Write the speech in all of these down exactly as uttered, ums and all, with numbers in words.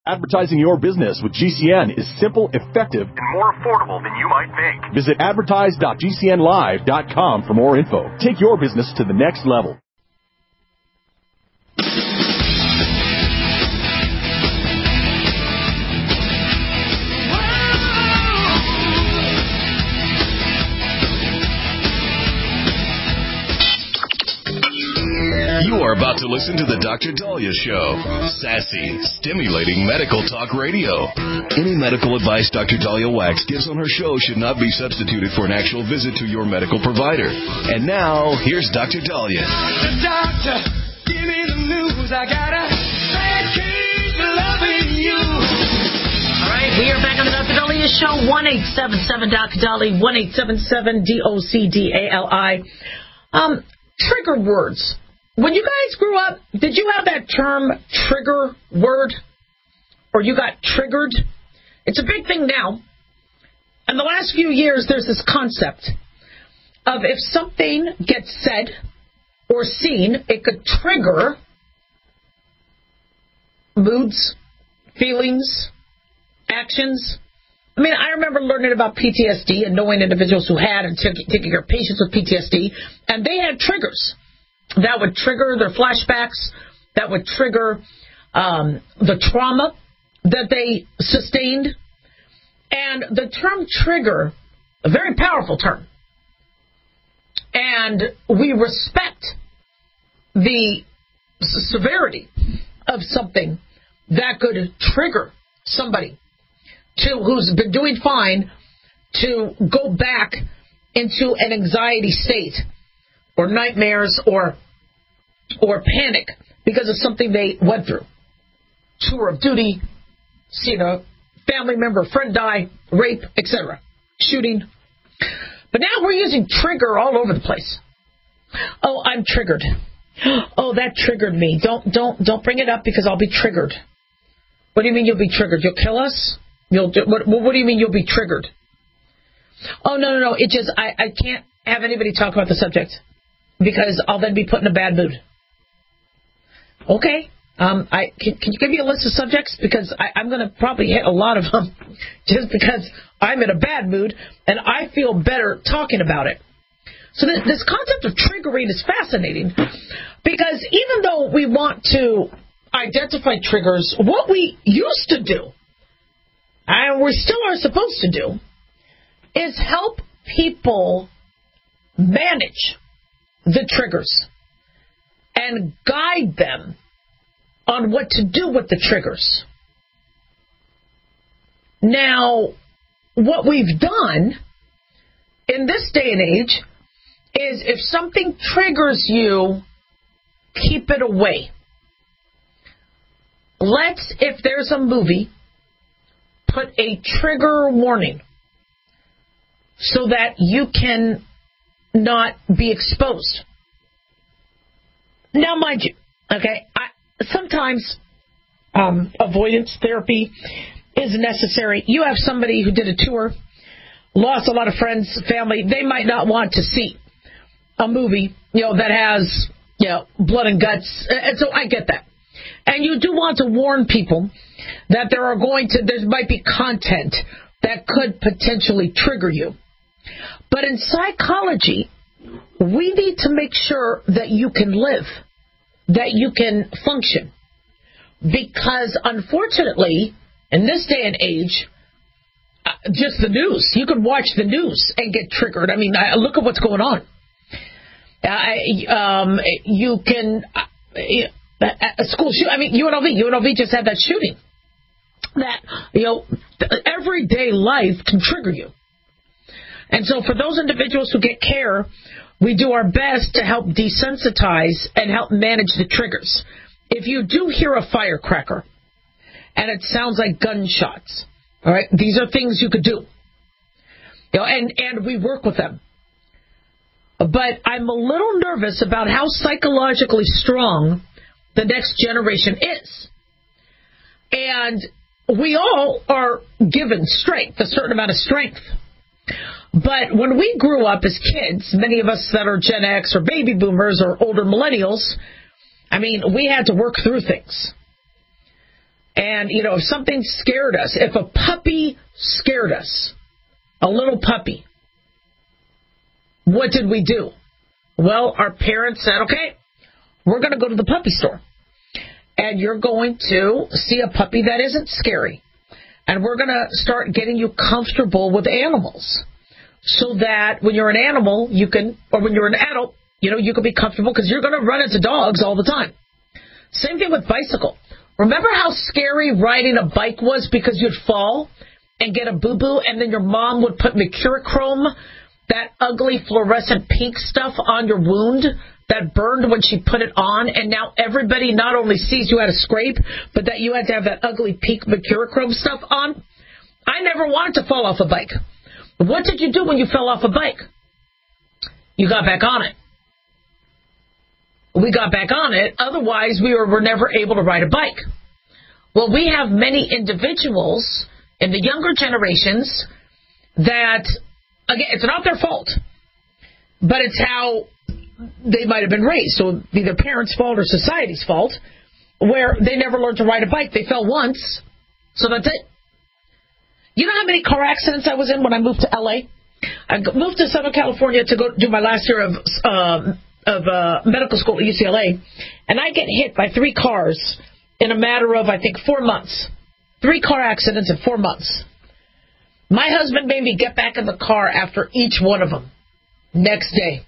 Advertising your business with G C N is simple, effective, and more affordable than you might think. Visit advertise dot g c n live dot com for more info. Take your business to the next level. You are about to listen to the Doctor Dahlia Show. Sassy, stimulating medical talk radio. Any medical advice Doctor Dahlia Wax gives on her show should not be substituted for an actual visit to your medical provider. And now, here's Doctor Dahlia. The doctor, give me the news. I got a bad case of loving you. All right, we are back on the Doctor Dahlia Show. one eight seven seven Doctor Dahlia, one eight seven seven D O C D A L I. Um, trigger words. When you guys grew up, did you have that term trigger word? Or you got triggered? It's a big thing now. In the last few years, there's this concept of if something gets said or seen, it could trigger moods, feelings, actions. I mean, I remember learning about P T S D and knowing individuals who had and t- taking care of patients with P T S D, and they had triggers that would trigger their flashbacks, that would trigger um, the trauma that they sustained. And the term trigger, a very powerful term. And we respect the severity of something that could trigger somebody to who's been doing fine to go back into an anxiety state or nightmares or or panic because of something they went through. Tour of duty, seeing a family member, friend die, rape, et cetera, shooting. But now we're using trigger all over the place. Oh, I'm triggered. Oh, that triggered me. Don't don't don't bring it up because I'll be triggered. What do you mean you'll be triggered? You'll kill us? You'll do, what, what do you mean you'll be triggered? Oh, no, no, no. It just, I, I can't have anybody talk about the subject because I'll then be put in a bad mood. Okay. Um, I can, can you give me a list of subjects? Because I, I'm going to probably hit a lot of them just because I'm in a bad mood and I feel better talking about it. So this, this concept of triggering is fascinating because even though we want to identify triggers, what we used to do, and we still are supposed to do, is help people manage the triggers and guide them on what to do with the triggers. Now, what we've done in this day and age is if something triggers you, keep it away. Let's, if there's a movie, put a trigger warning so that you can not be exposed. Now, mind you, okay, I, sometimes um, avoidance therapy is necessary. You have somebody who did a tour, lost a lot of friends, family. They might not want to see a movie, you know, that has, you know, blood and guts. And so I get that. And you do want to warn people that there are going to, there might be content that could potentially trigger you. But in psychology, we need to make sure that you can live, that you can function. Because unfortunately, in this day and age, uh, just the news, you can watch the news and get triggered. I mean, I, look at what's going on. Uh, um, you can, uh, a school shoot. I mean, U N L V, U N L V just had that shooting. That, you know, everyday life can trigger you. And so for those individuals who get care, we do our best to help desensitize and help manage the triggers. If you do hear a firecracker and it sounds like gunshots, all right, these are things you could do. You know, and, and we work with them. But I'm a little nervous about how psychologically strong the next generation is. And we all are given strength, a certain amount of strength. But when we grew up as kids, many of us that are Gen X or baby boomers or older millennials, I mean, we had to work through things. And, you know, if something scared us, if a puppy scared us, a little puppy, what did we do? Well, our parents said, okay, we're going to go to the puppy store. And you're going to see a puppy that isn't scary. And we're going to start getting you comfortable with animals. So that when you're an animal, you can, or when you're an adult, you know, you can be comfortable because you're going to run into dogs all the time. Same thing with bicycle. Remember how scary riding a bike was because you'd fall and get a boo-boo and then your mom would put mercurochrome, that ugly fluorescent pink stuff on your wound that burned when she put it on, and now everybody not only sees you had a scrape, but that you had to have that ugly pink mercurochrome stuff on? I never wanted to fall off a bike. What did you do when you fell off a bike? You got back on it. We got back on it. Otherwise, we were, were never able to ride a bike. Well, we have many individuals in the younger generations that, again, it's not their fault, but it's how they might have been raised. So it would be their parents' fault or society's fault, where they never learned to ride a bike. They fell once, so that's it. You know how many car accidents I was in when I moved to L A? I moved to Southern California to go do my last year of uh, of uh, medical school at U C L A, and I get hit by three cars in a matter of, I think, four months. Three car accidents in four months. My husband made me get back in the car after each one of them next day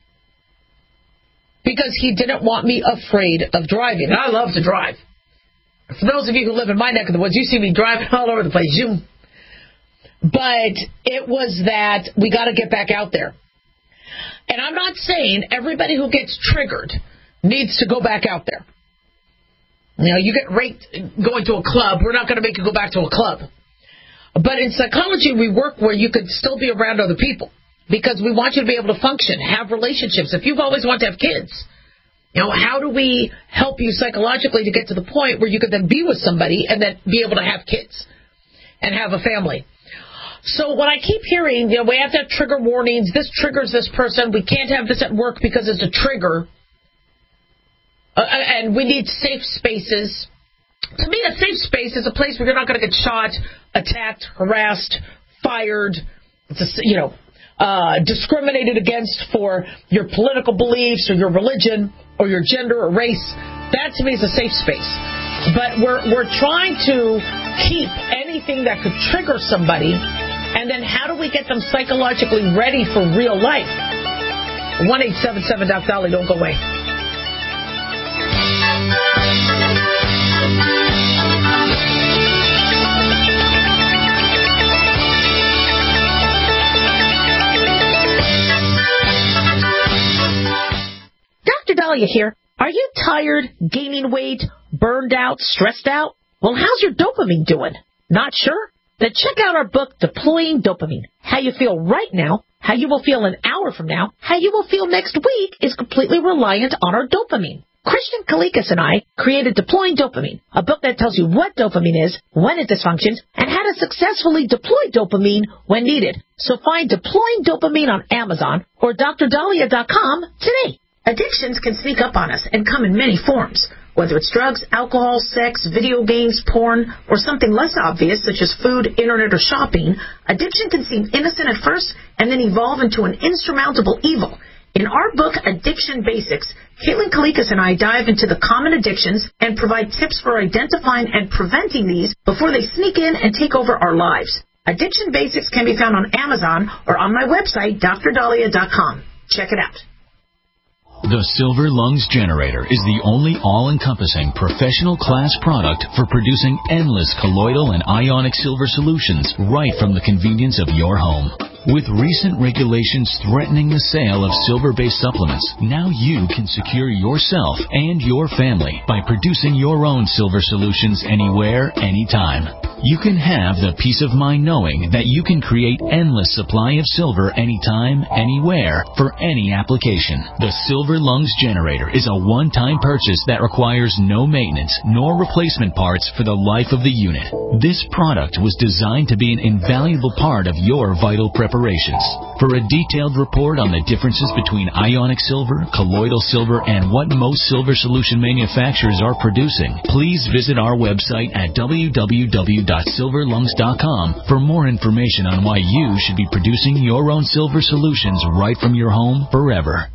because he didn't want me afraid of driving. And I love to drive. For those of you who live in my neck of the woods, you see me driving all over the place. Zoom. But it was that we got to get back out there. And I'm not saying everybody who gets triggered needs to go back out there. You know, you get raped going to a club. We're not going to make you go back to a club. But in psychology, we work where you could still be around other people because we want you to be able to function, have relationships. If you've always wanted to have kids, you know, how do we help you psychologically to get to the point where you could then be with somebody and then be able to have kids and have a family? So when I keep hearing, you know, we have to have trigger warnings, this triggers this person, we can't have this at work because it's a trigger, uh, and we need safe spaces. To me, a safe space is a place where you're not going to get shot, attacked, harassed, fired, it's a, you know, uh, discriminated against for your political beliefs or your religion or your gender or race. That to me is a safe space. But we're we're trying to keep anything that could trigger somebody, and then how do we get them psychologically ready for real life? one eight seven seven Doc Dolly, don't go away. Doctor Dahlia here. Are you tired, gaining weight, burned out, stressed out? Well, how's your dopamine doing? Not sure? Then check out our book, Deploying Dopamine. How you feel right now, how you will feel an hour from now, how you will feel next week is completely reliant on our dopamine. Christian Kalikas and I created Deploying Dopamine, a book that tells you what dopamine is, when it dysfunctions, and how to successfully deploy dopamine when needed. So find Deploying Dopamine on Amazon or D R dahlia dot com today. Addictions can sneak up on us and come in many forms, whether it's drugs, alcohol, sex, video games, porn, or something less obvious such as food, internet, or shopping. Addiction can seem innocent at first and then evolve into an insurmountable evil. In our book, Addiction Basics, Caitlin Kalikas and I dive into the common addictions and provide tips for identifying and preventing these before they sneak in and take over our lives. Addiction Basics can be found on Amazon or on my website, D R dahlia dot com. Check it out. The Silver Lungs Generator is the only all-encompassing professional class product for producing endless colloidal and ionic silver solutions right from the convenience of your home. With recent regulations threatening the sale of silver-based supplements, now you can secure yourself and your family by producing your own silver solutions anywhere, anytime. you can have the peace of mind knowing that you can create endless supply of silver anytime, anywhere, for any application. The Silver Lungs Generator is a one-time purchase that requires no maintenance nor replacement parts for the life of the unit. This product was designed to be an invaluable part of your vital preparations. For a detailed report on the differences between ionic silver, colloidal silver, and what most silver solution manufacturers are producing, please visit our website at w w w dot silver lungs dot com for more information on why you should be producing your own silver solutions right from your home forever.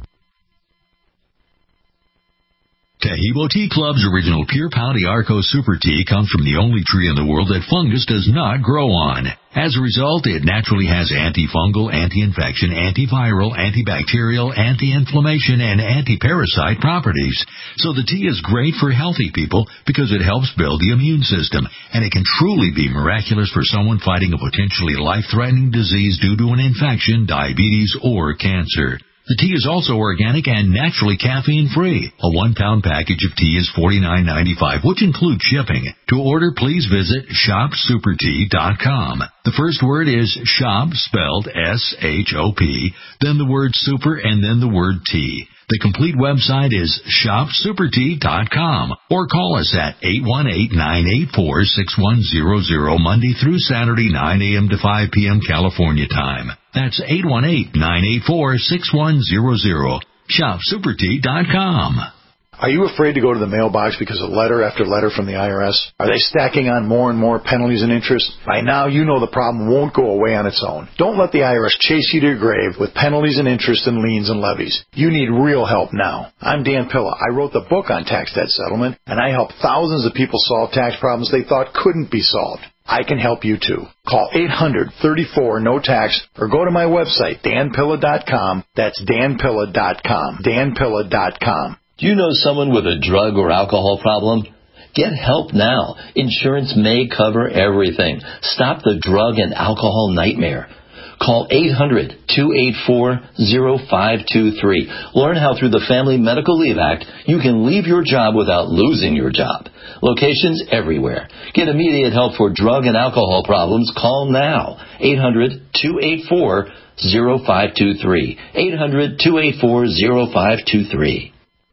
Taheebo Tea Club's original Pure Pau d'Arco Super Tea comes from the only tree in the world that fungus does not grow on. As a result, it naturally has antifungal, anti-infection, antiviral, antibacterial, anti-inflammation, and anti-parasite properties. So the tea is great for healthy people because it helps build the immune system, and it can truly be miraculous for someone fighting a potentially life-threatening disease due to an infection, diabetes, or cancer. The tea is also organic and naturally caffeine-free. A one-pound package of tea is forty-nine ninety-five, which includes shipping. To order, please visit shop super tea dot com. The first word is shop, spelled S H O P, then the word super, and then the word tea. The complete website is shop super tea dot com, or call us at eight one eight, nine eight four, six one zero zero Monday through Saturday, nine a.m. to five p.m. California time. That's eight one eight, nine eight four, six one zero zero. shop super tea dot com. Are you afraid to go to the mailbox because of letter after letter from the I R S? Are they stacking on more and more penalties and interest? By now, you know the problem won't go away on its own. Don't let the I R S chase you to your grave with penalties and interest and liens and levies. You need real help now. I'm Dan Pilla. I wrote the book on tax debt settlement, and I help thousands of people solve tax problems they thought couldn't be solved. I can help you too. Call eight hundred, thirty-four, no tax or go to my website, dan pilla dot com. That's dan pilla dot com. dan pilla dot com. Do you know someone with a drug or alcohol problem? Get help now. Insurance may cover everything. Stop the drug and alcohol nightmare. Call eight hundred, two eight four, zero five two three. Learn how through the Family Medical Leave Act you can leave your job without losing your job. Locations everywhere. Get immediate help for drug and alcohol problems. Call now. eight hundred, two eight four, zero five two three. eight hundred, two eight four, zero five two three.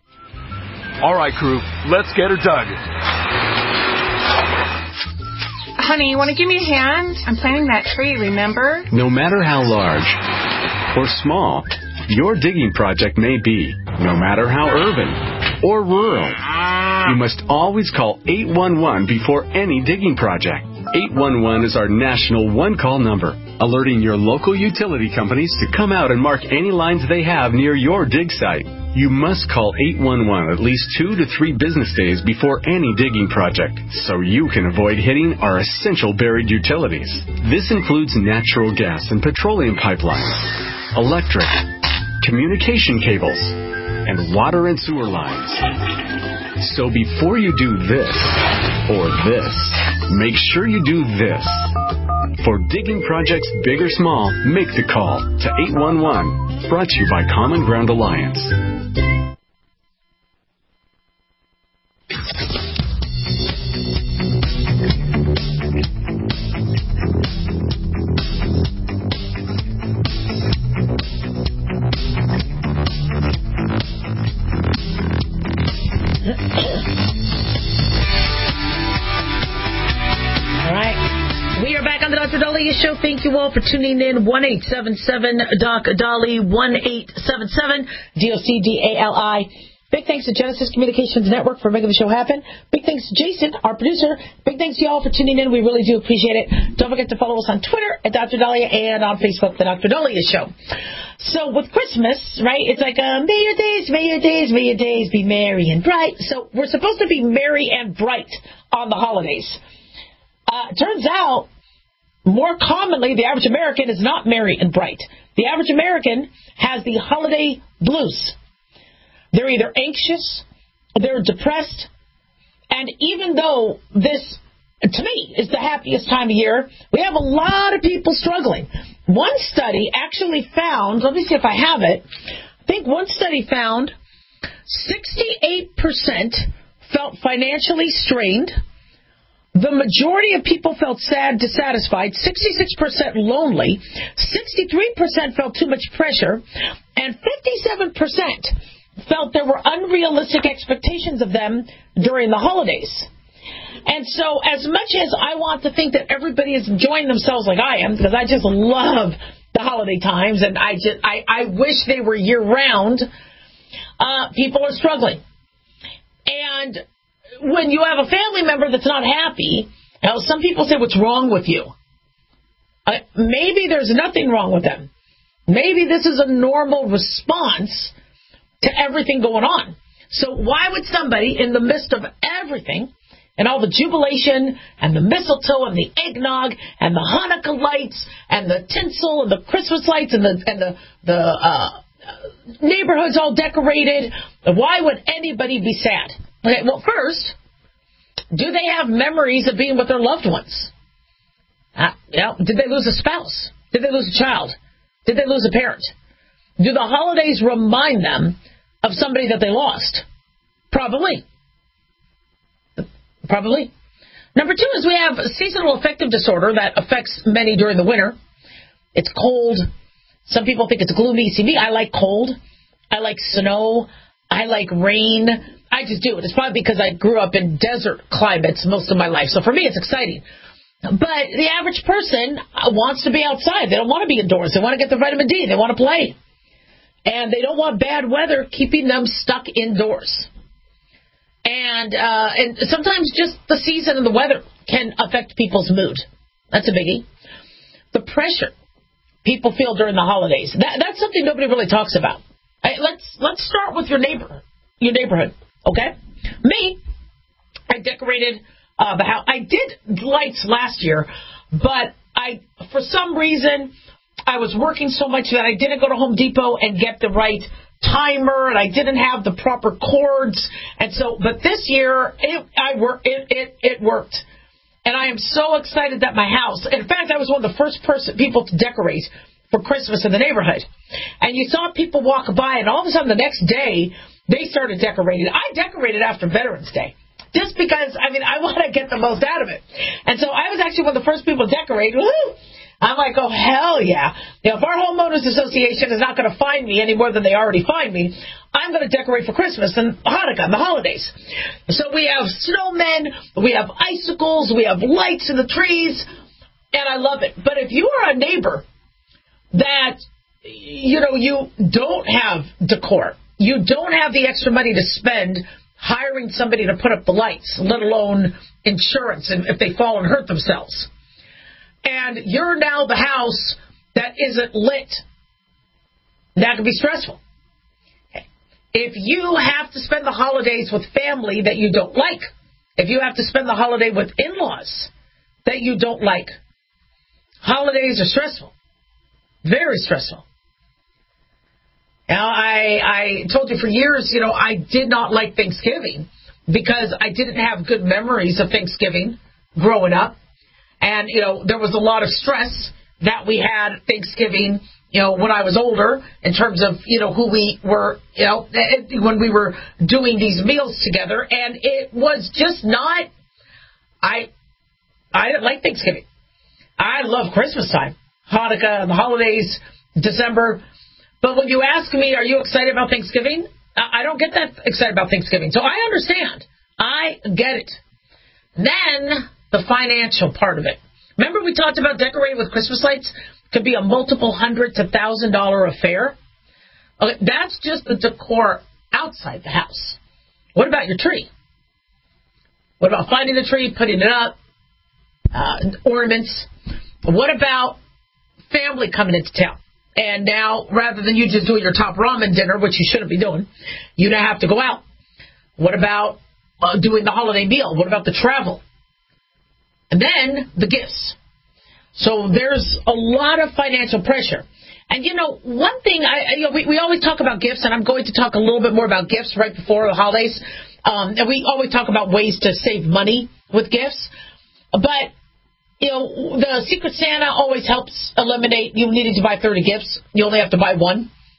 All right, crew, let's get her dug. Honey, you want to give me a hand? I'm planting that tree, remember? No matter how large or small your digging project may be, no matter how urban or rural, you must always call eight one one before any digging project. eight one one is our national one-call number, alerting your local utility companies to come out and mark any lines they have near your dig site. You must call eight one one at least two to three business days before any digging project, so you can avoid hitting our essential buried utilities. This includes natural gas and petroleum pipelines, electric, communication cables, and water and sewer lines. So before you do this or this, make sure you do this. For digging projects big or small, make the call to eight one one. Brought to you by Common Ground Alliance. Show. Thank you all for tuning in. one eight seven seven Doc Dolly, one eight seven seven D O C D A L I. Big thanks to Genesis Communications Network for making the show happen. Big thanks to Jason, our producer. Big thanks to y'all for tuning in. We really do appreciate it. Don't forget to follow us on Twitter at Doctor Dahlia and on Facebook, The Doctor Dahlia Show. So with Christmas, right, it's like, uh, may your days, may your days, may your days be merry and bright. So we're supposed to be merry and bright on the holidays. Uh, turns out, more commonly, the average American is not merry and bright. The average American has the holiday blues. They're either anxious, they're depressed, and even though this, to me, is the happiest time of year, we have a lot of people struggling. One study actually found, let me see if I have it, I think one study found sixty-eight percent felt financially strained, The majority of people felt sad, dissatisfied, sixty-six percent lonely, sixty-three percent felt too much pressure, and fifty-seven percent felt there were unrealistic expectations of them during the holidays. And so as much as I want to think that everybody is enjoying themselves like I am, because I just love the holiday times and I just I, I wish they were year-round, uh, people are struggling. And when you have a family member that's not happy, now some people say, what's wrong with you? Uh, maybe there's nothing wrong with them. Maybe this is a normal response to everything going on. So why would somebody in the midst of everything and all the jubilation and the mistletoe and the eggnog and the Hanukkah lights and the tinsel and the Christmas lights and the and the, the uh, neighborhood's all decorated, why would anybody be sad? Okay, well, first, do they have memories of being with their loved ones? Uh, you know, did they lose a spouse? Did they lose a child? Did they lose a parent? Do the holidays remind them of somebody that they lost? Probably. Probably. Number two is we have seasonal affective disorder that affects many during the winter. It's cold. Some people think it's gloomy. See, me, I like cold. I like snow. I like rain. I just do it. It's probably because I grew up in desert climates most of my life. So for me, it's exciting. But the average person wants to be outside. They don't want to be indoors. They want to get the vitamin D. They want to play. And they don't want bad weather keeping them stuck indoors. And uh, and sometimes just the season and the weather can affect people's mood. That's a biggie. The pressure people feel during the holidays. That, that's something nobody really talks about. Right, let's let's start with your neighbor, your neighborhood. Okay, me, I decorated uh, the house. I did lights last year, but I for some reason I was working so much that I didn't go to Home Depot and get the right timer, and I didn't have the proper cords, and so. But this year, it I work it it it worked, and I am so excited that my house. In fact, I was one of the first person people to decorate for Christmas in the neighborhood, and you saw people walk by, and all of a sudden the next day they started decorating. I decorated after Veterans Day. Just because, I mean, I want to get the most out of it. And so I was actually one of the first people to decorate. Woo! I'm like, oh, hell yeah. You know, if our homeowners association is not going to find me any more than they already find me, I'm going to decorate for Christmas and Hanukkah and the holidays. So we have snowmen, we have icicles, we have lights in the trees, and I love it. But if you are a neighbor that, you know, you don't have decor, you don't have the extra money to spend hiring somebody to put up the lights, let alone insurance if they fall and hurt themselves, and you're now the house that isn't lit, that can be stressful. If you have to spend the holidays with family that you don't like, if you have to spend the holiday with in-laws that you don't like, holidays are stressful, very stressful. Now, I, I told you for years, you know, I did not like Thanksgiving because I didn't have good memories of Thanksgiving growing up. And, you know, there was a lot of stress that we had Thanksgiving, you know, when I was older in terms of, you know, who we were, you know, when we were doing these meals together. And it was just not, I, I didn't like Thanksgiving. I love Christmas time, Hanukkah, the holidays, December. But when you ask me, are you excited about Thanksgiving? I don't get that excited about Thanksgiving. So I understand. I get it. Then the financial part of it. Remember we talked about decorating with Christmas lights? Could be a multiple hundred to thousand dollar affair. Okay, that's just the decor outside the house. What about your tree? What about finding the tree, putting it up, uh, ornaments? What about family coming into town? And now, rather than you just doing your top ramen dinner, which you shouldn't be doing, you now have to go out. What about uh, doing the holiday meal? What about the travel? And then the gifts. So there's a lot of financial pressure. And, you know, one thing, I, you know, we, we always talk about gifts, and I'm going to talk a little bit more about gifts right before the holidays. Um, and we always talk about ways to save money with gifts. But, you know, the Secret Santa always helps eliminate you needing to buy thirty gifts. You only have to buy one.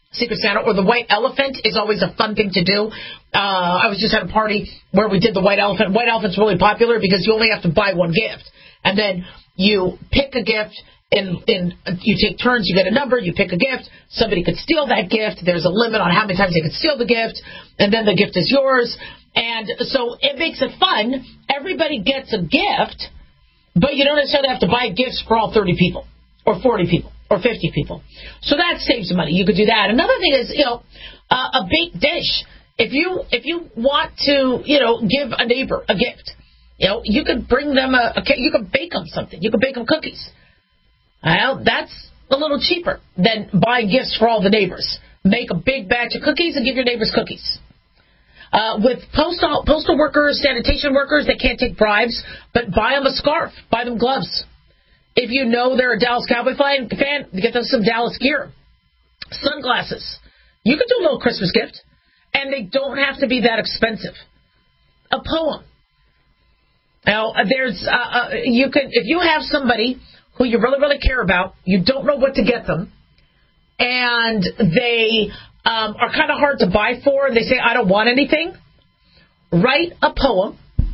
Secret Santa, or the white elephant is always a fun thing to do. Uh, I was just at a party where we did the white elephant. White elephant's really popular because you only have to buy one gift. And then you pick a gift, and, and you take turns, you get a number, you pick a gift. Somebody could steal that gift. There's a limit on how many times they could steal the gift, and then the gift is yours. And so it makes it fun. Everybody gets a gift, but you don't necessarily have to buy gifts for all thirty people or forty people or fifty people. So that saves money. You could do that. Another thing is, you know, uh, a baked dish. If you if you want to, you know, give a neighbor a gift, you know, you could bring them a, a you could bake them something. You could bake them cookies. Well, that's a little cheaper than buying gifts for all the neighbors. Make a big batch of cookies and give your neighbors cookies. Uh, with postal postal workers, sanitation workers, they can't take bribes, but buy them a scarf, buy them gloves. If you know they're a Dallas Cowboy fan, get them some Dallas gear. Sunglasses. You can do a little Christmas gift, and they don't have to be that expensive. A poem. Now, there's uh, uh, you could if you have somebody who you really, really care about, you don't know what to get them, and they um, are kind of hard to buy for, and they say, I don't want anything, write a poem,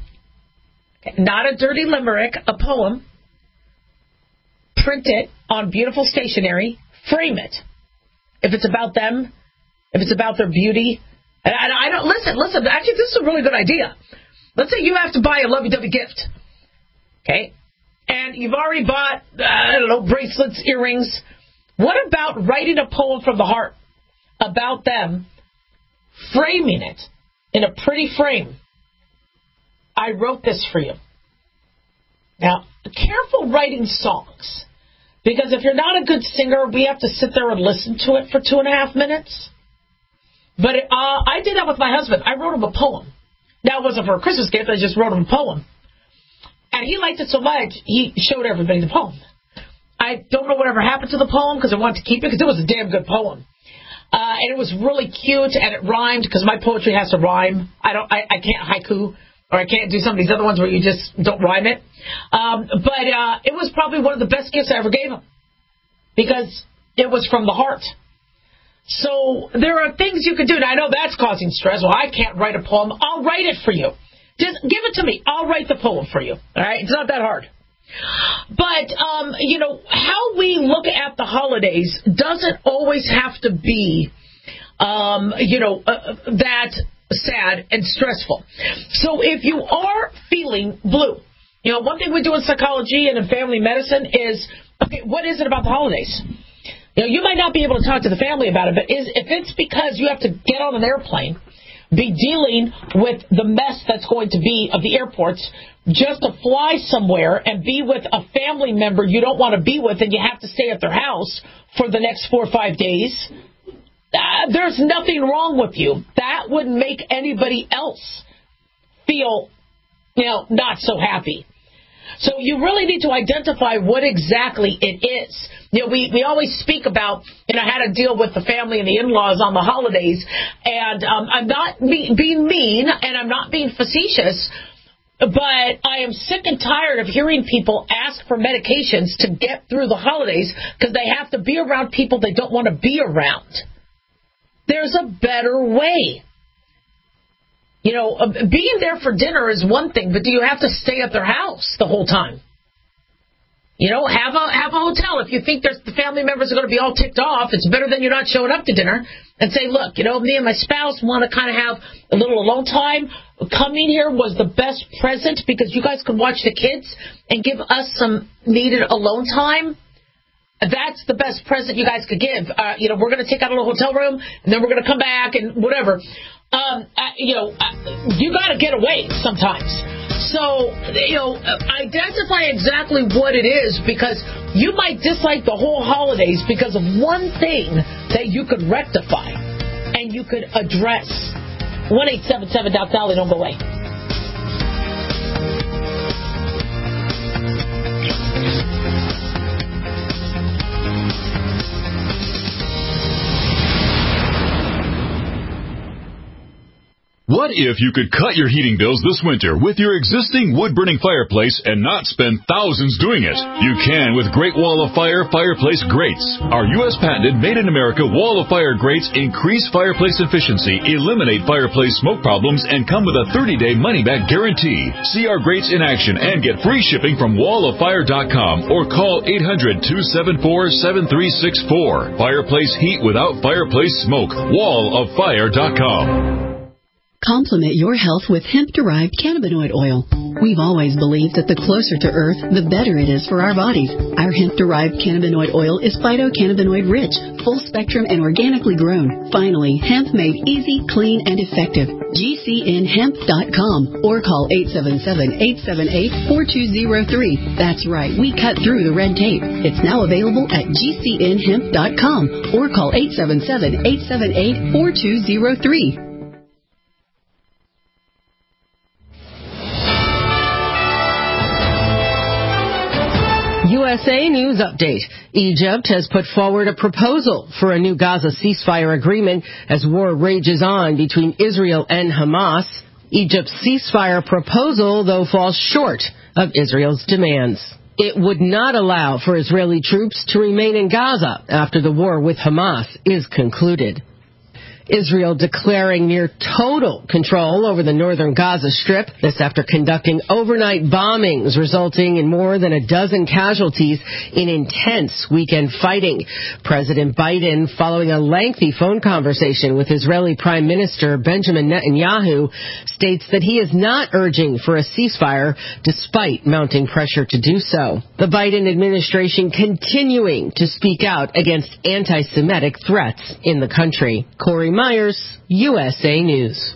not a dirty limerick, a poem, print it on beautiful stationery, frame it. If it's about them, if it's about their beauty, and I, I don't, listen, listen, actually this is a really good idea. Let's say you have to buy a lovey-dovey gift, okay? And you've already bought, uh, I don't know, bracelets, earrings. What about writing a poem from the heart about them, framing it in a pretty frame? I wrote this for you. Now, careful writing songs, because if you're not a good singer, we have to sit there and listen to it for two and a half minutes. But it, uh, I did that with my husband. I wrote him a poem. Now, it wasn't for a Christmas gift. I just wrote him a poem. And he liked it so much, he showed everybody the poem. I don't know whatever happened to the poem because I wanted to keep it because it was a damn good poem. Uh, and it was really cute, and it rhymed because my poetry has to rhyme. I don't, I, I can't haiku, or I can't do some of these other ones where you just don't rhyme it. Um, but uh, it was probably one of the best gifts I ever gave him because it was from the heart. So there are things you can do. Now, I know that's causing stress. Well, I can't write a poem. I'll write it for you. Just give it to me. I'll write the poem for you. All right? It's not that hard. But, um, you know, how we look at the holidays doesn't always have to be, um, you know, uh, that sad and stressful. So if you are feeling blue, you know, one thing we do in psychology and in family medicine is, okay, what is it about the holidays? You know, you might not be able to talk to the family about it, but is, if it's because you have to get on an airplane, be dealing with the mess that's going to be of the airports, just to fly somewhere and be with a family member you don't want to be with and you have to stay at their house for the next four or five days, uh, there's nothing wrong with you. That would make anybody else feel, you know, not so happy. So you really need to identify what exactly it is. You know, we, we always speak about, you know, how to deal with the family and the in-laws on the holidays. And um, I'm not be, being mean and I'm not being facetious, but I am sick and tired of hearing people ask for medications to get through the holidays because they have to be around people they don't want to be around. There's a better way. You know, being there for dinner is one thing, but do you have to stay at their house the whole time? You know, have a have a hotel. If you think there's, the family members are going to be all ticked off, it's better than you not showing up to dinner and say, look, you know, me and my spouse want to kind of have a little alone time. Coming here was the best present because you guys can watch the kids and give us some needed alone time. That's the best present you guys could give. Uh, you know, we're going to take out a little hotel room, and then we're going to come back and whatever. Um, uh, you know, uh, you got to get away sometimes. So, you know, identify exactly what it is because you might dislike the whole holidays because of one thing that you could rectify and you could address. one eight seven seven Doc Dolly, don't go away. What if you could cut your heating bills this winter with your existing wood-burning fireplace and not spend thousands doing it? You can with Great Wall of Fire fireplace grates. Our U S patented made-in-America Wall of Fire grates increase fireplace efficiency, eliminate fireplace smoke problems, and come with a thirty-day money-back guarantee. See our grates in action and get free shipping from wall of fire dot com or call eight hundred, two seven four, seven three six four. Fireplace heat without fireplace smoke. wall of fire dot com. Complement your health with hemp-derived cannabinoid oil. We've always believed that the closer to Earth, the better it is for our bodies. Our hemp-derived cannabinoid oil is phytocannabinoid-rich, full-spectrum, and organically grown. Finally, hemp made easy, clean, and effective. G C N hemp dot com or call eight seven seven, eight seven eight, four two zero three. That's right, we cut through the red tape. It's now available at G C N hemp dot com or call eight seven seven, eight seven eight, four two zero three. U S A News Update. Egypt has put forward a proposal for a new Gaza ceasefire agreement as war rages on between Israel and Hamas. Egypt's ceasefire proposal, though, falls short of Israel's demands. It would not allow for Israeli troops to remain in Gaza after the war with Hamas is concluded. Israel declaring near total control over the northern Gaza Strip. This after conducting overnight bombings, resulting in more than a dozen casualties in intense weekend fighting. President Biden, following a lengthy phone conversation with Israeli Prime Minister Benjamin Netanyahu, states that he is not urging for a ceasefire despite mounting pressure to do so. The Biden administration continuing to speak out against anti-Semitic threats in the country. Corey Myers, U S A News.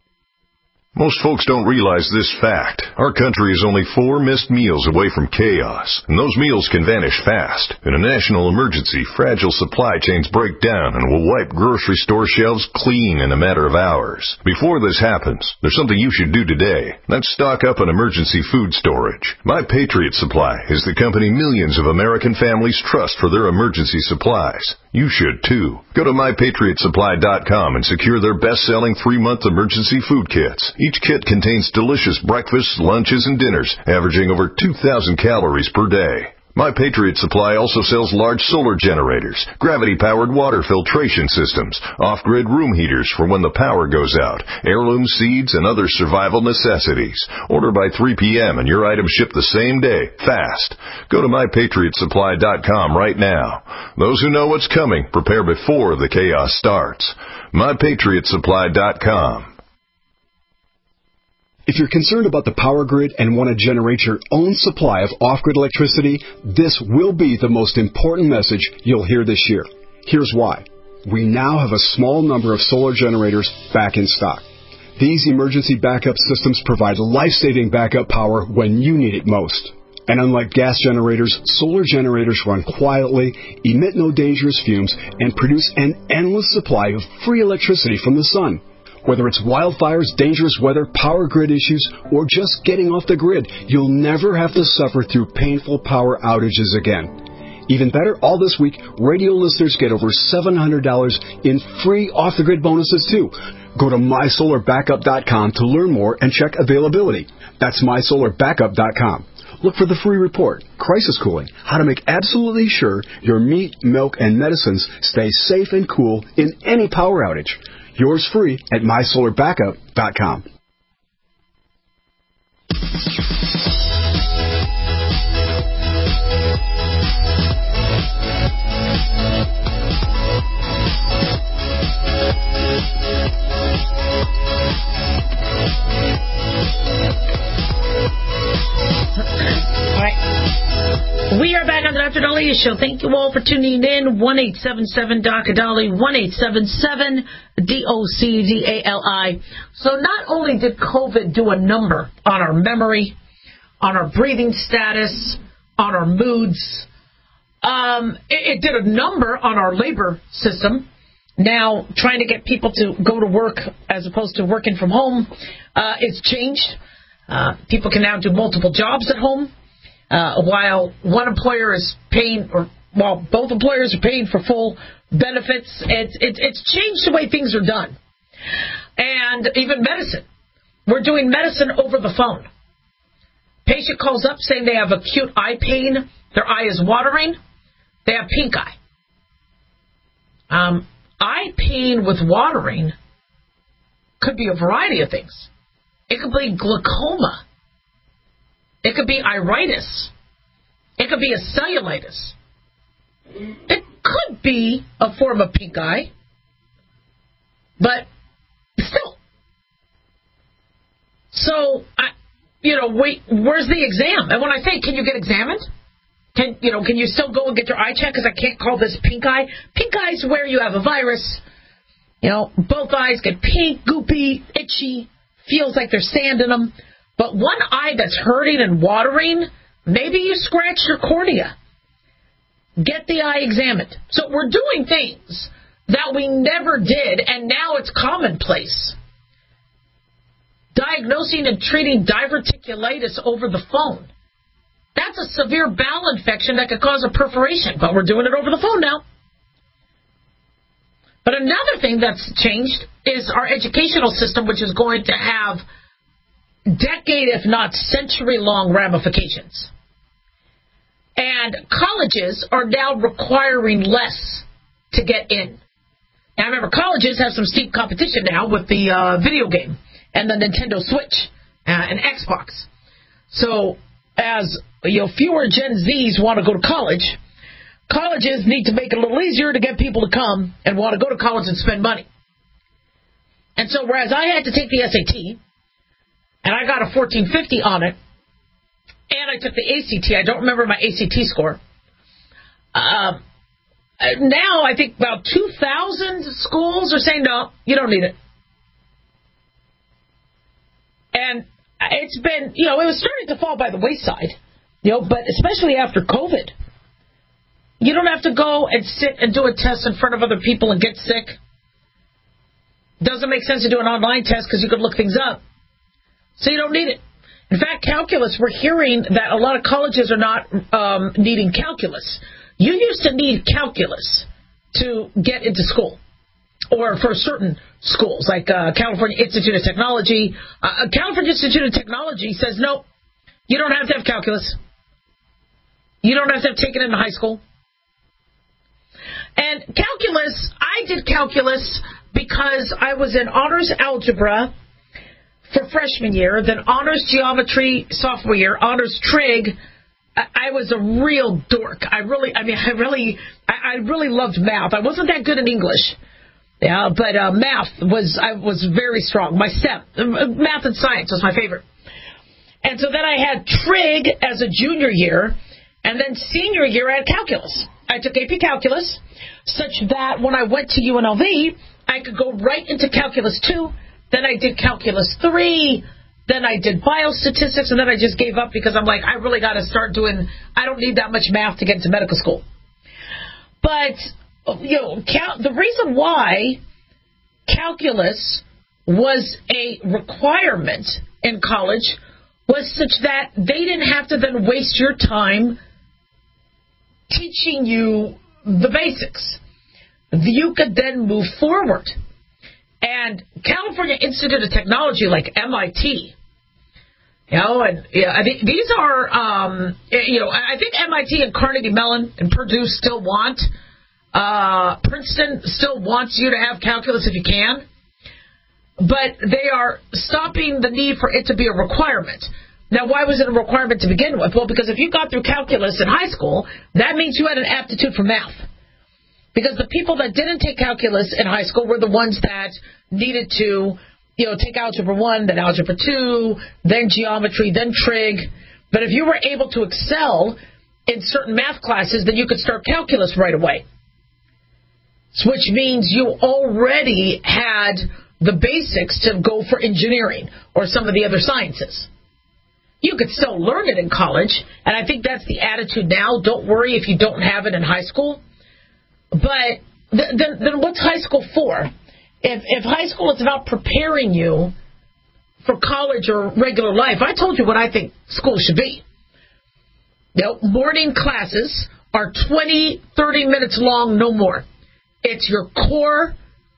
Most folks don't realize this fact. Our country is only four missed meals away from chaos, and those meals can vanish fast. In a national emergency, fragile supply chains break down and will wipe grocery store shelves clean in a matter of hours. Before this happens, there's something you should do today. That's stock up on emergency food storage. My Patriot Supply is the company millions of American families trust for their emergency supplies. You should too. Go to my patriot supply dot com and secure their best-selling three-month emergency food kits. Each kit contains delicious breakfasts, lunches, and dinners, averaging over two thousand calories per day. My Patriot Supply also sells large solar generators, gravity-powered water filtration systems, off-grid room heaters for when the power goes out, heirloom seeds, and other survival necessities. Order by three p.m. and your items ship the same day, fast. Go to my patriot supply dot com right now. Those who know what's coming, prepare before the chaos starts. my patriot supply dot com. If you're concerned about the power grid and want to generate your own supply of off-grid electricity, this will be the most important message you'll hear this year. Here's why. We now have a small number of solar generators back in stock. These emergency backup systems provide life-saving backup power when you need it most. And unlike gas generators, solar generators run quietly, emit no dangerous fumes, and produce an endless supply of free electricity from the sun. Whether it's wildfires, dangerous weather, power grid issues, or just getting off the grid, you'll never have to suffer through painful power outages again. Even better, all this week, radio listeners get over seven hundred dollars in free off-the-grid bonuses, too. Go to my solar backup dot com to learn more and check availability. That's my solar backup dot com. Look for the free report, Crisis Cooling, how to make absolutely sure your meat, milk, and medicines stay safe and cool in any power outage. Yours free at my solar backup dot com. We are back on the Doctor Daliah Show. Thank you all for tuning in. one eight seven seven D O C D A L I, one eight seven seven D O C D A L I. So not only did COVID do a number on our memory, on our breathing status, on our moods, um, it, it did a number on our labor system. Now, trying to get people to go to work as opposed to working from home, uh, it's changed. Uh, people can now do multiple jobs at home. Uh, while one employer is paying, or while both employers are paying for full benefits, it's, it's, it's changed the way things are done. And even medicine. We're doing medicine over the phone. Patient calls up saying they have acute eye pain. Their eye is watering. They have pink eye. Um, eye pain with watering could be a variety of things. It could be glaucoma. It could be iritis. It could be a cellulitis. It could be a form of pink eye. But still. So, I, you know, wait, where's the exam? And when I say, can you get examined? Can you know? Can you still go and get your eye checked? Because I can't call this pink eye. Pink eye is where you have a virus. You know, both eyes get pink, goopy, itchy, feels like there's sand in them. But one eye that's hurting and watering, maybe you scratched your cornea. Get the eye examined. So we're doing things that we never did, and now it's commonplace. Diagnosing and treating diverticulitis over the phone. That's a severe bowel infection that could cause a perforation, but we're doing it over the phone now. But another thing that's changed is our educational system, which is going to have decade, if not century-long ramifications. And colleges are now requiring less to get in. Now, remember, colleges have some steep competition now with the uh, video game and the Nintendo Switch uh, and Xbox. So, as you know, fewer Gen Zs want to go to college, colleges need to make it a little easier to get people to come and want to go to college and spend money. And so, whereas I had to take the S A T, and I got a fourteen fifty on it, and I took the A C T, I don't remember my A C T score. Um, now, I think about two thousand schools are saying, no, you don't need it. And it's been, you know, it was starting to fall by the wayside, you know, but especially after COVID. You don't have to go and sit and do a test in front of other people and get sick. Doesn't make sense to do an online test because you could look things up. So you don't need it. In fact, calculus, we're hearing that a lot of colleges are not um, needing calculus. You used to need calculus to get into school, or for certain schools, like uh, California Institute of Technology. Uh, California Institute of Technology says, no, you don't have to have calculus. You don't have to have taken it in high school. And calculus, I did calculus because I was in honors algebra for freshman year, then honors geometry sophomore year, honors trig. I, I was a real dork. I really, I mean, I really, I, I really loved math. I wasn't that good in English, yeah, but uh, math was, I was very strong. My STEM, math and science was my favorite. And so then I had trig as a junior year, and then senior year I had calculus. I took A P Calculus, such that when I went to U N L V, I could go right into Calculus two, then I did Calculus three, then I did biostatistics, and then I just gave up because I'm like, I really got to start doing, I don't need that much math to get into medical school. But, you know, cal- the reason why calculus was a requirement in college was such that they didn't have to then waste your time teaching you the basics. You could then move forward. And California Institute of Technology, like M I T, you know, and yeah, I think these are, um, you know, I think M I T and Carnegie Mellon and Purdue still want, uh, Princeton still wants you to have calculus if you can, but they are stopping the need for it to be a requirement. Now, why was it a requirement to begin with? Well, because if you got through calculus in high school, that means you had an aptitude for math. Because the people that didn't take calculus in high school were the ones that needed to, you know, take algebra one, then algebra two, then geometry, then trig. But if you were able to excel in certain math classes, then you could start calculus right away. Which means you already had the basics to go for engineering or some of the other sciences. You could still learn it in college, and I think that's the attitude now. Don't worry if you don't have it in high school. But th- then, then what's high school for? If, if high school is about preparing you for college or regular life, I told you what I think school should be. You know, morning classes are twenty, thirty minutes long, no more. It's your core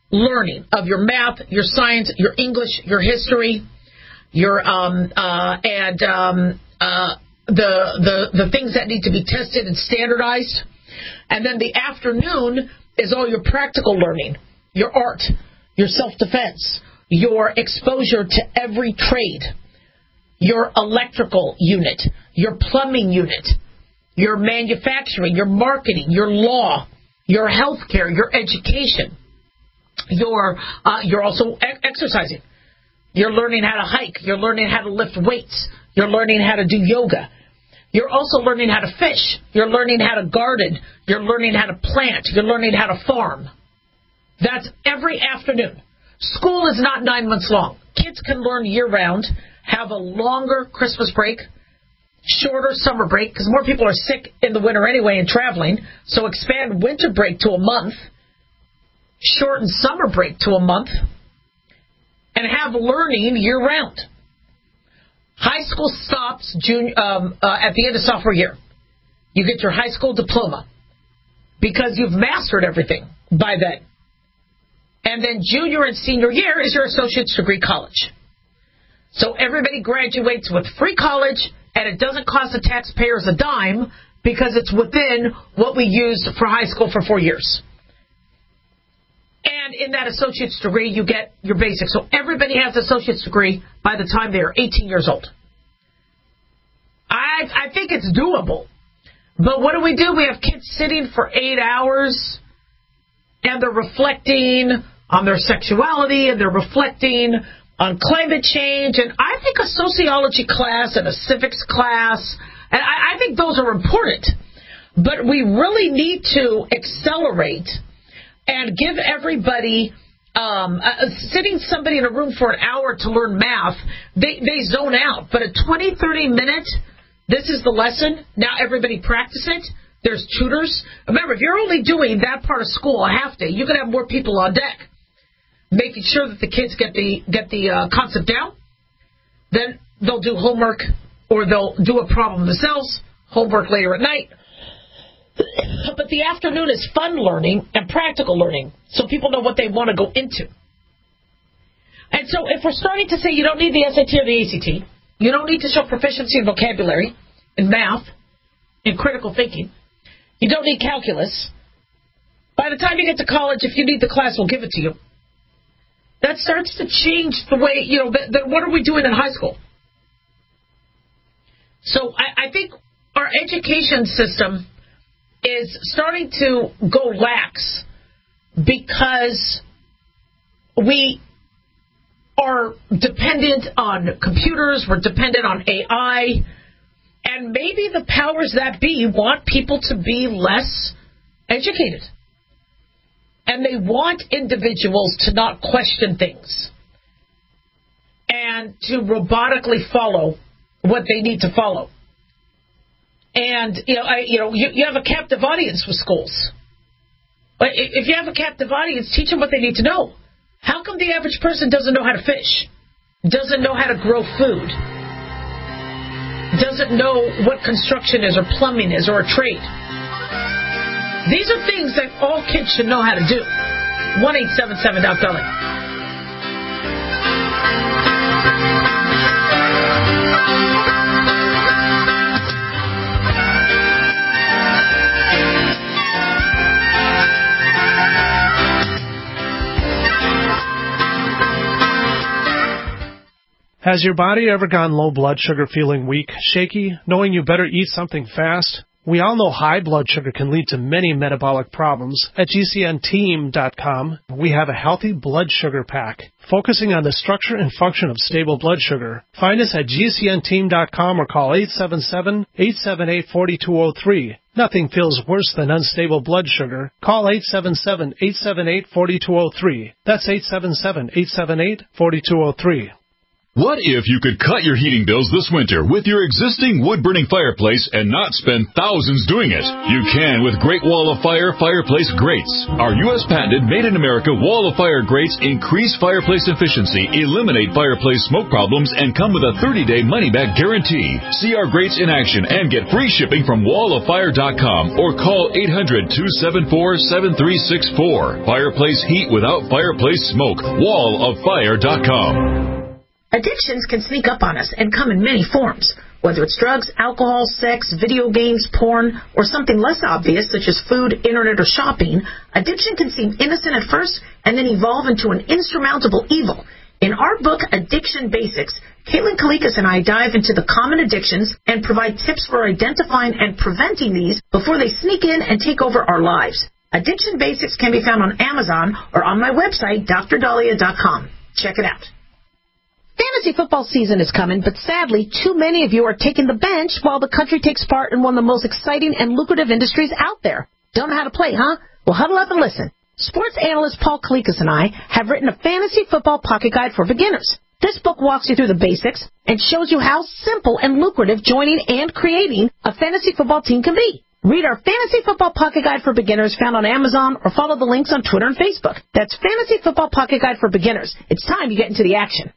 learning of your math, your science, your English, your history, your um, uh, and um, uh, the the the things that need to be tested and standardized. And then the afternoon is all your practical learning, your art, your self-defense, your exposure to every trade, your electrical unit, your plumbing unit, your manufacturing, your marketing, your law, your healthcare, your education. Your uh, you're also e- exercising. You're learning how to hike. You're learning how to lift weights. You're learning how to do yoga. You're also learning how to fish. You're learning how to garden. You're learning how to plant. You're learning how to farm. That's every afternoon. School is not nine months long. Kids can learn year-round, have a longer Christmas break, shorter summer break, because more people are sick in the winter anyway and traveling, so expand winter break to a month, shorten summer break to a month, and have learning year-round. High school stops June, um, uh, at the end of sophomore year. You get your high school diploma because you've mastered everything by then. And then junior and senior year is your associate's degree college. So everybody graduates with free college, and it doesn't cost the taxpayers a dime because it's within what we used for high school for four years. And in that associate's degree, you get your basics. So everybody has an associate's degree by the time they are eighteen years old. I I think it's doable. But what do we do? We have kids sitting for eight hours, and they're reflecting on their sexuality, and they're reflecting on climate change. And I think a sociology class and a civics class, and I, I think those are important. But we really need to accelerate and give everybody, um, uh, sitting somebody in a room for an hour to learn math, they, they zone out. But a twenty, thirty minute, this is the lesson, now everybody practice it. There's tutors. Remember, if you're only doing that part of school a half day, you can have more people on deck, making sure that the kids get the get the uh, concept down. Then they'll do homework, or they'll do a problem themselves, homework later at night. But the afternoon is fun learning and practical learning, so people know what they want to go into. And so if we're starting to say you don't need the S A T or the A C T, you don't need to show proficiency in vocabulary, in math, in critical thinking, you don't need calculus, by the time you get to college, if you need the class, we'll give it to you. That starts to change the way, you know, the, the, what are we doing in high school? So I, I think our education system is starting to go lax because we are dependent on computers, we're dependent on A I, and maybe the powers that be want people to be less educated. And they want individuals to not question things and to robotically follow what they need to follow. And, you know, I, you know, you, you have a captive audience with schools. But if you have a captive audience, teach them what they need to know. How come the average person doesn't know how to fish, doesn't know how to grow food, doesn't know what construction is or plumbing is or a trade? These are things that all kids should know how to do. one eight seven seven Doc Belly. Has your body ever gone low blood sugar, feeling weak, shaky, knowing you better eat something fast? We all know high blood sugar can lead to many metabolic problems. At G C N team dot com, we have a healthy blood sugar pack, focusing on the structure and function of stable blood sugar. Find us at G C N team dot com or call eight seven seven, eight seven eight, four two zero three. Nothing feels worse than unstable blood sugar. Call eight seven seven, eight seven eight, four two zero three. That's eight seven seven, eight seven eight, four two zero three. What if you could cut your heating bills this winter with your existing wood-burning fireplace and not spend thousands doing it? You can with Great Wall of Fire Fireplace Grates. Our U S patented made-in-America Wall of Fire grates increase fireplace efficiency, eliminate fireplace smoke problems, and come with a thirty-day money-back guarantee. See our grates in action and get free shipping from wall of fire dot com or call eight hundred, two seven four, seven three six four. Fireplace heat without fireplace smoke. wall of fire dot com. Addictions can sneak up on us and come in many forms. Whether it's drugs, alcohol, sex, video games, porn, or something less obvious such as food, internet, or shopping, addiction can seem innocent at first and then evolve into an insurmountable evil. In our book, Addiction Basics, Caitlin Kalikas and I dive into the common addictions and provide tips for identifying and preventing these before they sneak in and take over our lives. Addiction Basics can be found on Amazon or on my website, D R dahlia dot com. Check it out. Fantasy football season is coming, but sadly, too many of you are taking the bench while the country takes part in one of the most exciting and lucrative industries out there. Don't know how to play, huh? Well, huddle up and listen. Sports analyst Paul Kalikas and I have written a fantasy football pocket guide for beginners. This book walks you through the basics and shows you how simple and lucrative joining and creating a fantasy football team can be. Read our Fantasy Football Pocket Guide for Beginners found on Amazon or follow the links on Twitter and Facebook. That's Fantasy Football Pocket Guide for Beginners. It's time you get into the action.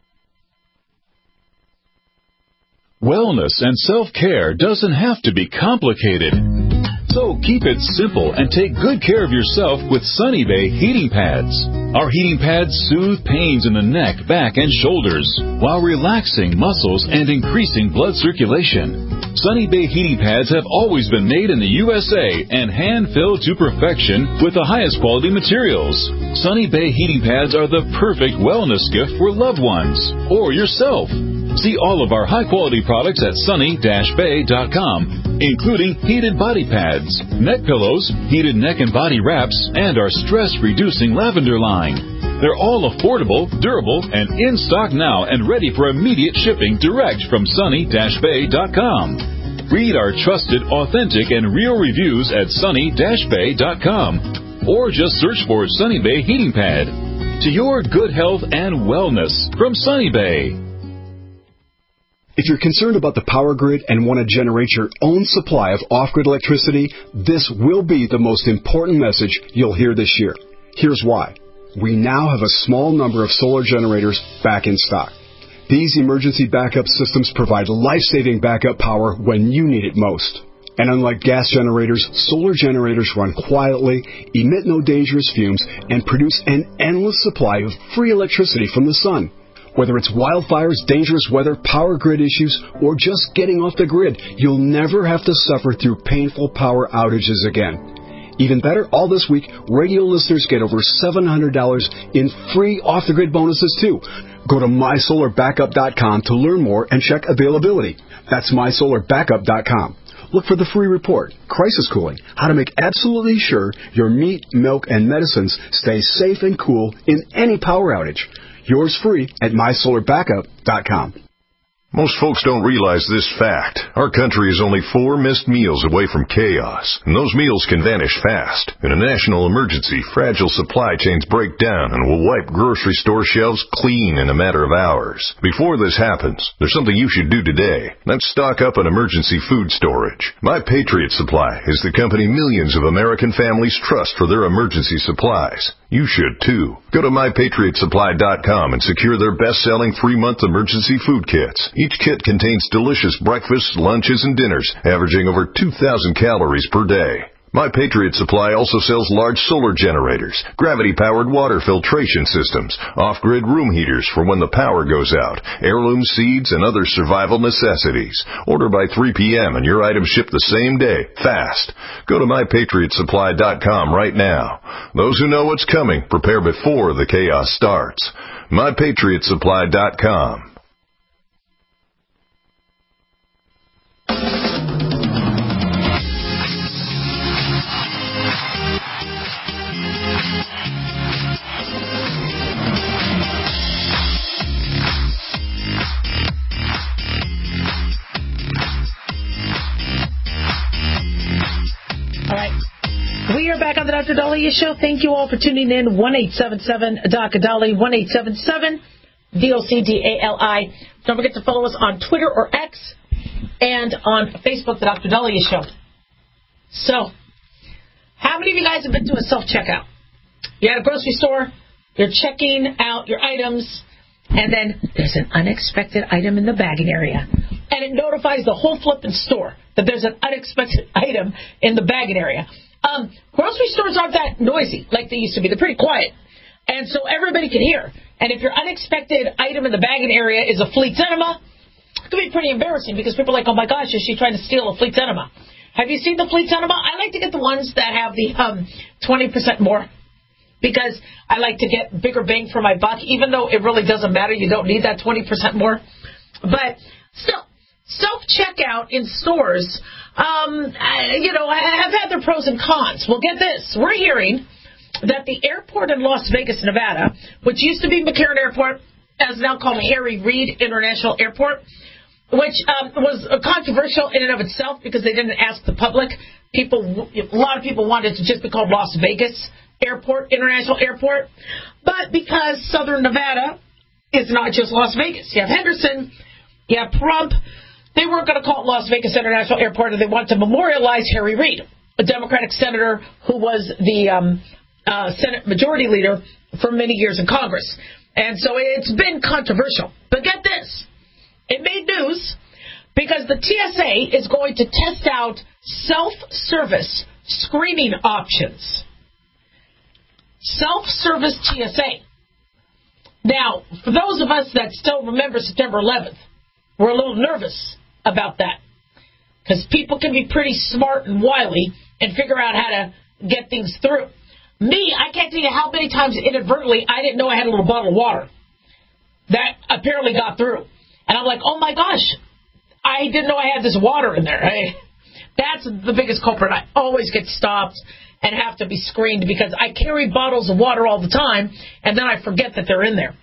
Wellness and self-care doesn't have to be complicated. So keep it simple and take good care of yourself with Sunny Bay heating pads. Our heating pads soothe pains in the neck, back, and shoulders while relaxing muscles and increasing blood circulation. Sunny Bay heating pads have always been made in the U S A and hand-filled to perfection with the highest quality materials. Sunny Bay heating pads are the perfect wellness gift for loved ones or yourself. See all of our high-quality products at sunny dash bay dot com, including heated body pads, neck pillows, heated neck and body wraps, and our stress-reducing lavender line. They're all affordable, durable, and in stock now and ready for immediate shipping direct from sunny dash bay dot com. Read our trusted, authentic, and real reviews at sunny dash bay dot com or just search for Sunny Bay Heating Pad. To your good health and wellness from Sunny Bay. If you're concerned about the power grid and want to generate your own supply of off-grid electricity, this will be the most important message you'll hear this year. Here's why. We now have a small number of solar generators back in stock. These emergency backup systems provide life-saving backup power when you need it most. And unlike gas generators, solar generators run quietly, emit no dangerous fumes, and produce an endless supply of free electricity from the sun. Whether it's wildfires, dangerous weather, power grid issues, or just getting off the grid, you'll never have to suffer through painful power outages again. Even better, all this week, radio listeners get over seven hundred dollars in free off-the-grid bonuses, too. Go to my solar backup dot com to learn more and check availability. That's my solar backup dot com. Look for the free report, Crisis Cooling, how to make absolutely sure your meat, milk, and medicines stay safe and cool in any power outage. Yours free at my solar backup dot com. Most folks don't realize this fact. Our country is only four missed meals away from chaos, and those meals can vanish fast. In a national emergency, fragile supply chains break down and will wipe grocery store shelves clean in a matter of hours. Before this happens, there's something you should do today. That's stock up on emergency food storage. My Patriot Supply is the company millions of American families trust for their emergency supplies. You should, too. Go to my patriot supply dot com and secure their best-selling three-month emergency food kits. Each kit contains delicious breakfasts, lunches, and dinners, averaging over two thousand calories per day. My Patriot Supply also sells large solar generators, gravity-powered water filtration systems, off-grid room heaters for when the power goes out, heirloom seeds, and other survival necessities. Order by three p.m. and your items ship the same day, fast. Go to my patriot supply dot com right now. Those who know what's coming, prepare before the chaos starts. my patriot supply dot com. We are back on the Doctor Dahlia Show. Thank you all for tuning in. one eight seven seven D O C Dolly, one eight seven seven D O C D A L I. Don't forget to follow us on Twitter or X and on Facebook, The Doctor Dahlia Show. So, how many of you guys have been to a self-checkout? You're at a grocery store, you're checking out your items, and then there's an unexpected item in the bagging area. And it notifies the whole flipping store that there's an unexpected item in the bagging area. Um, grocery stores aren't that noisy like they used to be. They're pretty quiet. And so everybody can hear. And if your unexpected item in the bagging area is a Fleet's enema, it can be pretty embarrassing because people are like, oh my gosh, is she trying to steal a Fleet's enema? Have you seen the Fleet's enema? I like to get the ones that have the um, twenty percent more because I like to get bigger bang for my buck, even though it really doesn't matter. You don't need that twenty percent more. But still, self-checkout in stores, um, you know, have had their pros and cons. Well, get this. We're hearing that the airport in Las Vegas, Nevada, which used to be McCarran Airport, is now called Harry Reid International Airport, which um, was controversial in and of itself because they didn't ask the public. People, a lot of people wanted to just be called Las Vegas Airport, International Airport. But because Southern Nevada is not just Las Vegas. You have Henderson, you have Pahrump. They weren't going to call it Las Vegas International Airport, and they wanted to memorialize Harry Reid, a Democratic senator who was the um, uh, Senate Majority Leader for many years in Congress. And so it's been controversial. But get this. It made news because the T S A is going to test out self-service screening options. Self-service T S A. Now, for those of us that still remember September eleventh, we're a little nervous about that because people can be pretty smart and wily and figure out how to get things through. Me, I can't tell you how many times inadvertently I didn't know I had a little bottle of water that apparently got through. And I'm like, oh my gosh, I didn't know I had this water in there. I, that's the biggest culprit. I always get stopped and have to be screened because I carry bottles of water all the time, and then I forget that they're in there.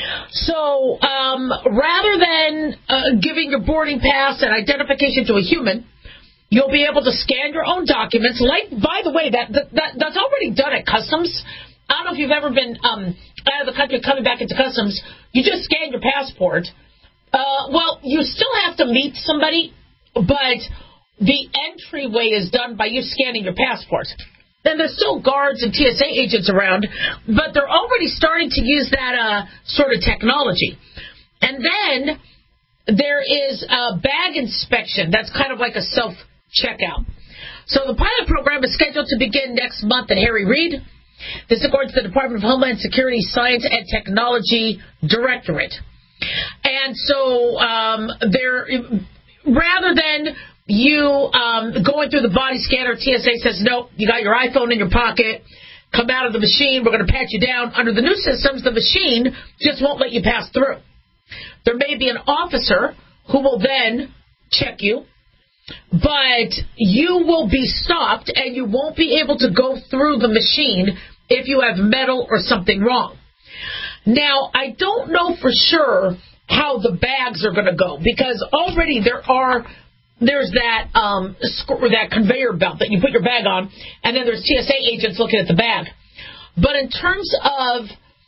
So um, rather than uh, giving your boarding pass and identification to a human, you'll be able to scan your own documents. Like, by the way, that, that that's already done at customs. I don't know if you've ever been um, out of the country coming back into customs. You just scan your passport. Uh, well, you still have to meet somebody, but the entryway is done by you scanning your passport. Then there's still guards and T S A agents around, but they're already starting to use that uh, sort of technology. And then there is a bag inspection. That's kind of like a self-checkout. So the pilot program is scheduled to begin next month at Harry Reid. This according to the Department of Homeland Security Science and Technology Directorate. And so um, they're, rather than you um, going through the body scanner, T S A says, nope, you got your iPhone in your pocket, come out of the machine, we're going to pat you down. Under the new systems, the machine just won't let you pass through. There may be an officer who will then check you, but you will be stopped and you won't be able to go through the machine if you have metal or something wrong. Now, I don't know for sure how the bags are going to go because already there are there's that um, that conveyor belt that you put your bag on, and then there's T S A agents looking at the bag. But in terms of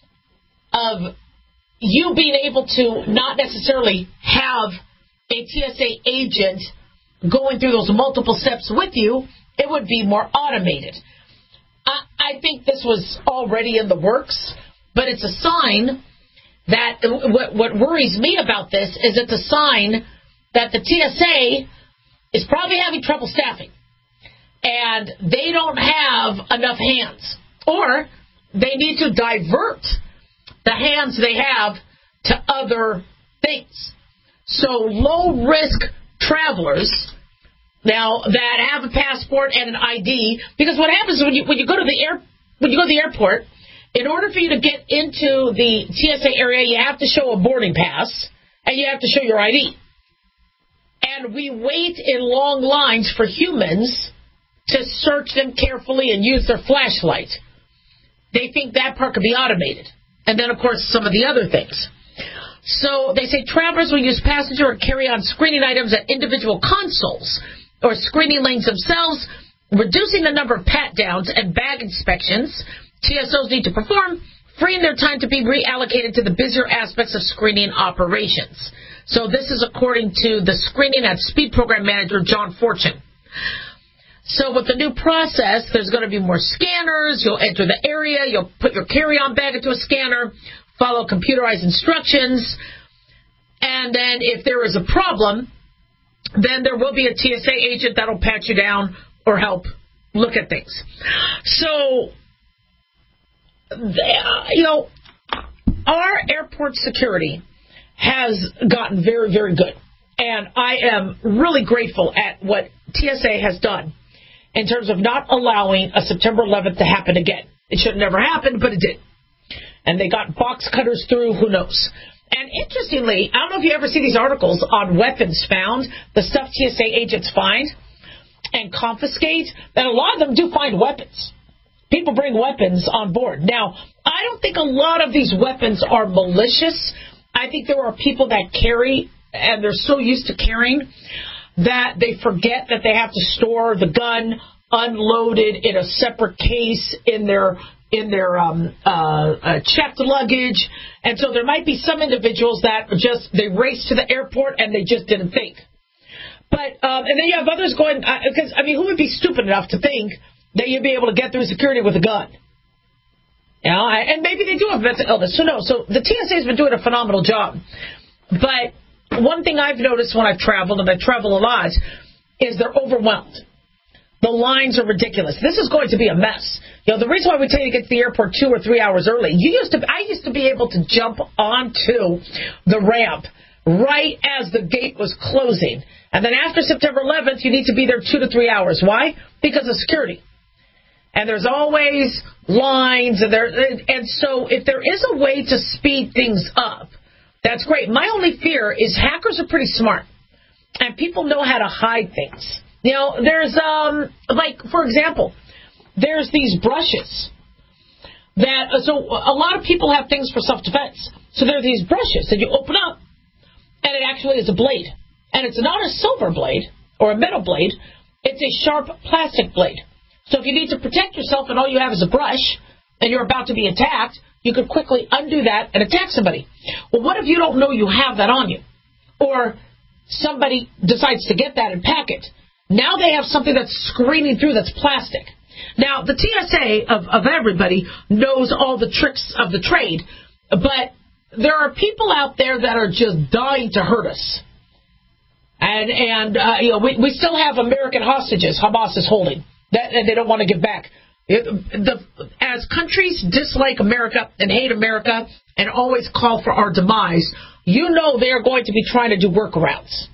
of you being able to not necessarily have a T S A agent going through those multiple steps with you, it would be more automated. I, I think this was already in the works, but it's a sign that what, what worries me about this is it's a sign that the T S A is probably having trouble staffing, and they don't have enough hands, or they need to divert the hands they have to other things. So low-risk travelers now that have a passport and an I D, because what happens is when you when you go to the air when you go to the airport, in order for you to get into the T S A area, you have to show a boarding pass and you have to show your I D. And we wait in long lines for humans to search them carefully and use their flashlight. They think that part could be automated. And then, of course, some of the other things. So they say travelers will use passenger or carry-on screening items at individual consoles or screening lanes themselves, reducing the number of pat-downs and bag inspections T S Os need to perform freeing their time to be reallocated to the busier aspects of screening operations. So this is according to the Screening and Speed Program Manager, John Fortune. So with the new process, there's going to be more scanners. You'll enter the area. You'll put your carry-on bag into a scanner, follow computerized instructions, and then if there is a problem, then there will be a T S A agent that will pat you down or help look at things. So, you know, our airport security has gotten very, very good. And I am really grateful at what T S A has done in terms of not allowing a September eleventh to happen again. It should have never happened, but it did. And they got box cutters through, who knows. And interestingly, I don't know if you ever see these articles on weapons found, the stuff T S A agents find and confiscate, and a lot of them do find weapons. People bring weapons on board. Now, I don't think a lot of these weapons are malicious. I think there are people that carry, and they're so used to carrying, that they forget that they have to store the gun unloaded in a separate case in their in their um, uh, uh, checked luggage. And so there might be some individuals that just, they race to the airport and they just didn't think. But, um, and then you have others going, because, uh, I mean, who would be stupid enough to think that you'd be able to get through security with a gun? You know, and maybe they do have mental illness. Who knows? So the T S A has been doing a phenomenal job. But one thing I've noticed when I've traveled, and I travel a lot, is they're overwhelmed. The lines are ridiculous. This is going to be a mess. You know, the reason why we tell you to get to the airport two or three hours early, you used to, I used to be able to jump onto the ramp right as the gate was closing. And then after September eleventh, you need to be there two to three hours. Why? Because of security. And there's always lines, and there, and so if there is a way to speed things up, that's great. My only fear is hackers are pretty smart, and people know how to hide things. You know, there's, um, like, for example, there's these brushes that, so a lot of people have things for self-defense. So there are these brushes that you open up, and it actually is a blade. And it's not a silver blade or a metal blade. It's a sharp plastic blade. So if you need to protect yourself and all you have is a brush, and you're about to be attacked, you could quickly undo that and attack somebody. Well, what if you don't know you have that on you? Or somebody decides to get that and pack it. Now they have something that's screening through that's plastic. Now, the T S A of, of everybody knows all the tricks of the trade, but there are people out there that are just dying to hurt us. And, and uh, you know, we, we still have American hostages Hamas is holding, that, and they don't want to give back. It, the, as countries dislike America and hate America and always call for our demise, you know they are going to be trying to do workarounds.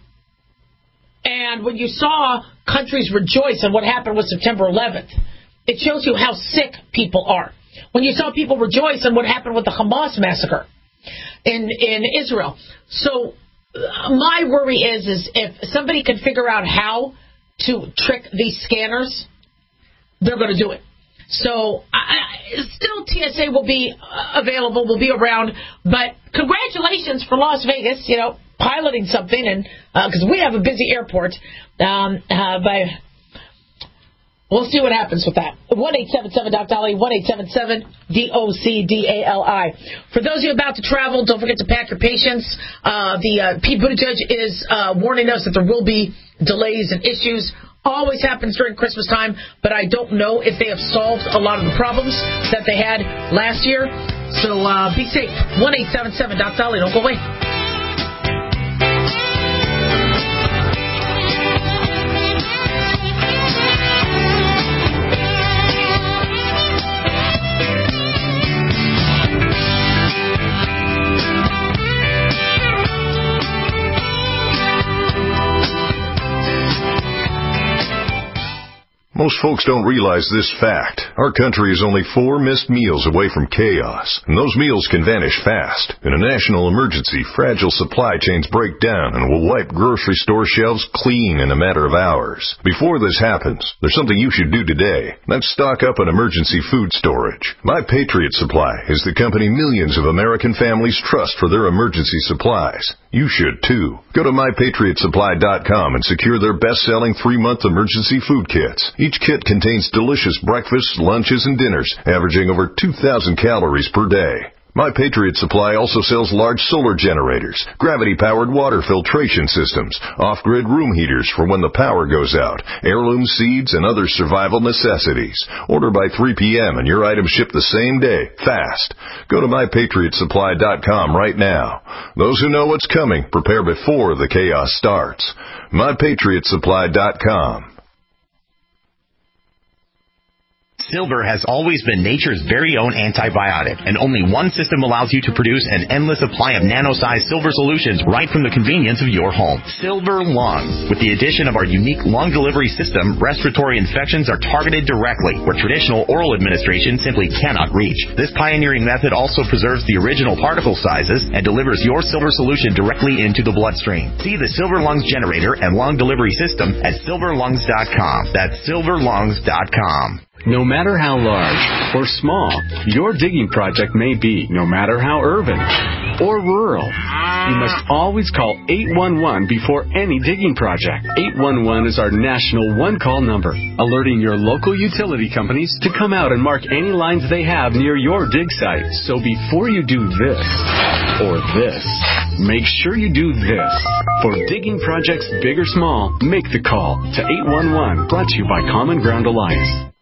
And when you saw countries rejoice in what happened with September eleventh, it shows you how sick people are. When you saw people rejoice in what happened with the Hamas massacre in, in Israel. So uh, my worry is, is if somebody can figure out how to trick these scanners, they're going to do it. So uh, still T S A will be uh, available, will be around, but congratulations for Las Vegas, you know, piloting something, and because uh, we have a busy airport, um, uh, by, we'll see what happens with that. one eight seven seven D O C D A L I, one eight seven seven D O C D A L I. For those of you about to travel, don't forget to pack your patience. Uh, the uh, Pete Buttigieg is uh, warning us that there will be delays and issues. Always happens during Christmas time, but I don't know if they have solved a lot of the problems that they had last year. So uh, be safe. one eight seven seven D O C D A L I. Don't go away. Most folks don't realize this fact. Our country is only four missed meals away from chaos, and those meals can vanish fast. In a national emergency, fragile supply chains break down and will wipe grocery store shelves clean in a matter of hours. Before this happens, there's something you should do today. That's stock up on emergency food storage. My Patriot Supply is the company millions of American families trust for their emergency supplies. You should too. Go to my patriot supply dot com and secure their best-selling three-month emergency food kits. Each Each kit contains delicious breakfasts, lunches, and dinners, averaging over two thousand calories per day. My Patriot Supply also sells large solar generators, gravity-powered water filtration systems, off-grid room heaters for when the power goes out, heirloom seeds, and other survival necessities. Order by three p.m. and your items ship the same day, fast. Go to my patriot supply dot com right now. Those who know what's coming prepare before the chaos starts. my patriot supply dot com. Silver has always been nature's very own antibiotic, and only one system allows you to produce an endless supply of nano-sized silver solutions right from the convenience of your home. Silver Lungs. With the addition of our unique lung delivery system, respiratory infections are targeted directly, where traditional oral administration simply cannot reach. This pioneering method also preserves the original particle sizes and delivers your silver solution directly into the bloodstream. See the Silver Lungs generator and lung delivery system at silver lungs dot com. That's silver lungs dot com. No matter how large or small your digging project may be, no matter how urban or rural, you must always call eight one one before any digging project. eight one one is our national one-call number, alerting your local utility companies to come out and mark any lines they have near your dig site. So before you do this or this, make sure you do this. For digging projects big or small, make the call to eight one one, brought to you by Common Ground Alliance.